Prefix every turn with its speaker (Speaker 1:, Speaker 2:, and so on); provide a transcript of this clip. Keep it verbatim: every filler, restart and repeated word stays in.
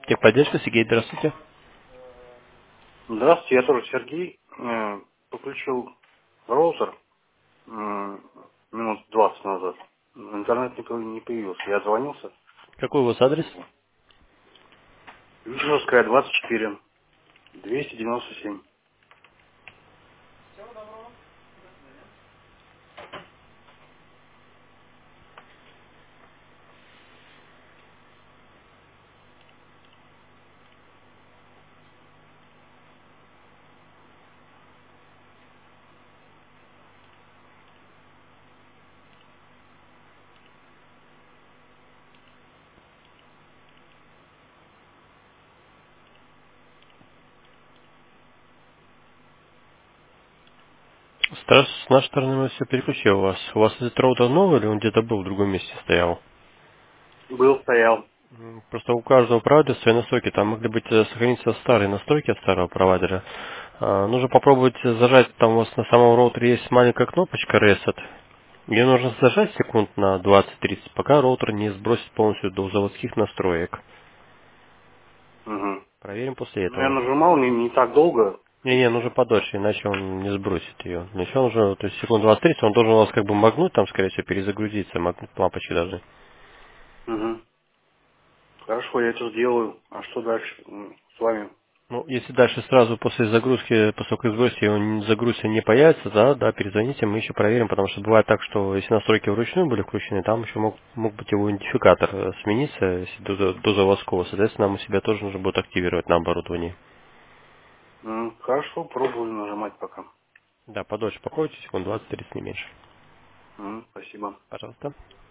Speaker 1: Техподдержка, Сергей, здравствуйте.
Speaker 2: Здравствуйте, я тоже Сергей. Э, Подключил роутер м, минут двадцать назад. Интернет не пов- не появился. Я звонился.
Speaker 1: Какой у вас адрес?
Speaker 2: Вишневская, двадцать четыре, двести девяносто семь.
Speaker 1: Страш, с нашей стороны мы все переключил у вас. У вас этот роутер новый или он где-то был в другом месте стоял?
Speaker 2: Был, стоял.
Speaker 1: М, Просто у каждого провайдера свои настройки. Там могли быть э, сохраниться старые настройки от старого провайдера. А, нужно попробовать зажать, там у вас на самом роутере есть маленькая кнопочка Reset. Ее нужно зажать секунд на двадцать-тридцать, пока роутер не сбросит полностью до заводских настроек.
Speaker 2: Угу.
Speaker 1: Проверим после
Speaker 2: Ну, я
Speaker 1: этого.
Speaker 2: нажимал не, не так долго.
Speaker 1: Не-не, нужно подольше, иначе он не сбросит ее. Еще нужно, то есть секунд двадцать-тридцать, он должен у вас как бы магнуть, там, скорее всего, перезагрузиться, магнуть лампочки даже.
Speaker 2: Угу. Хорошо, я это сделаю. А что дальше м, с вами?
Speaker 1: Ну, если дальше сразу после загрузки, после как сбросите, он не- загрузки не появится, да, да, перезвоните, мы еще проверим, потому что бывает так, что если настройки вручную были включены, там еще мог, мог быть его идентификатор э, смениться, если до, за- до заводского, соответственно, нам у себя тоже нужно будет активировать на оборудовании.
Speaker 2: М, Хорошо, пробую нажимать пока.
Speaker 1: Да, подольше попробуйте, секунд двадцать-тридцать, не меньше.
Speaker 2: М, Спасибо.
Speaker 1: Пожалуйста.